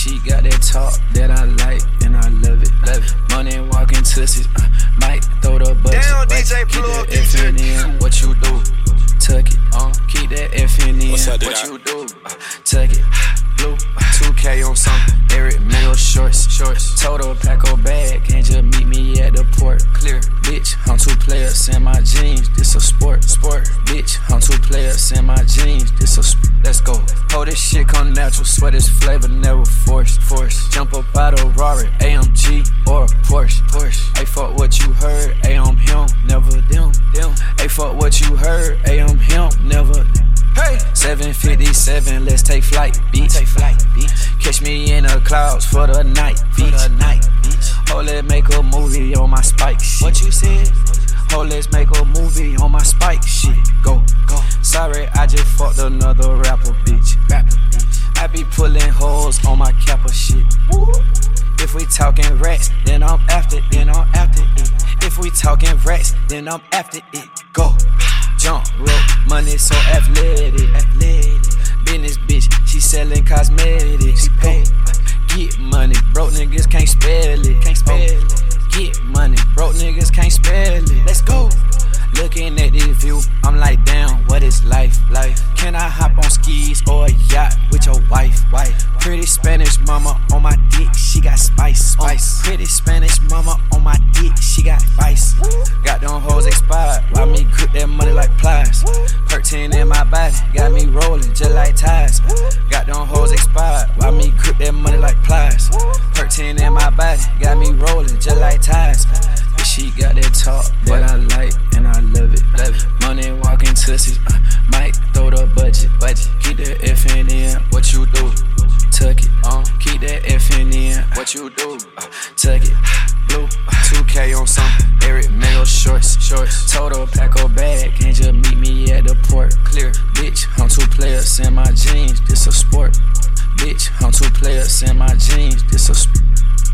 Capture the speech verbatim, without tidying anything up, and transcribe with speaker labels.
Speaker 1: She got that talk that I like and I love it. Love it. Money walking tussies, uh, might throw the budget.
Speaker 2: Down, D J
Speaker 1: Keep
Speaker 2: Plug,
Speaker 1: that F in in, what you do? Tuck it, uh, keep that F in in,
Speaker 3: What's up,
Speaker 1: what
Speaker 3: dude?
Speaker 1: you do? Uh, tuck it, blue, two K on some Eric Miller shorts, shorts. Total pack a bag, can't just meet me at the port. Clear, bitch, I'm two players in my jeans, this a sport, sport. Bitch, I'm two players in my jeans, this a sport. Let's go. Oh, this shit come natural, sweat is flavor, never forced, forced. Jump up out of Rari, A M G or a Porsche, Porsche. Hey, fuck what you heard, A M him, never them, them. Hey, fuck what you heard, A M him, never. Hey, seven fifty-seven, let's take flight, bitch. Take flight, bitch. Catch me in the clouds for the night, bitch. For the night, bitch. Oh, let's make a movie on my spike shit. What you said? Oh, let's make a movie on my spike shit. Go, go. Sorry, I just fucked another rapper, bitch. Rapper, bitch. I be pulling holes on my Kappa shit. Woo. If we talking rats, then I'm after it, then I'm after it. If we talking rats, then I'm after it. Go. Jump rope, money so athletic, athletic. Business bitch, she selling cosmetics. She pay, get money, broke niggas can't spell it, can't spell it. Get money, broke niggas can't spell it. Let's go. Looking at this view, I'm like, damn, what is life? Life. Can I hop on skis or a yacht with your wife? Wife. Pretty Spanish mama on my dick, she got spice. Spice. Uh, pretty Spanish mama on my dick, she got vice. Got them hoes expired, why me grip that money like plies? Pertin in my body, got me rolling just like ties. Got them hoes expired, why me grip that money like plies? Pertin in my body, got me rolling just like ties. She got that talk that I like and I love it. Love it. Money walking tussies, uh, might throw the budget. budget. Keep that F in in, what you do? Tuck it, uh, keep that F in in, what you do? Uh, tuck it, blue, two K on some Eric Miller shorts, shorts. Total pack a bag, can't just meet me at the port. Clear, bitch, I'm two players in my jeans, this a sport. Bitch, I'm two players in my jeans, this a sport.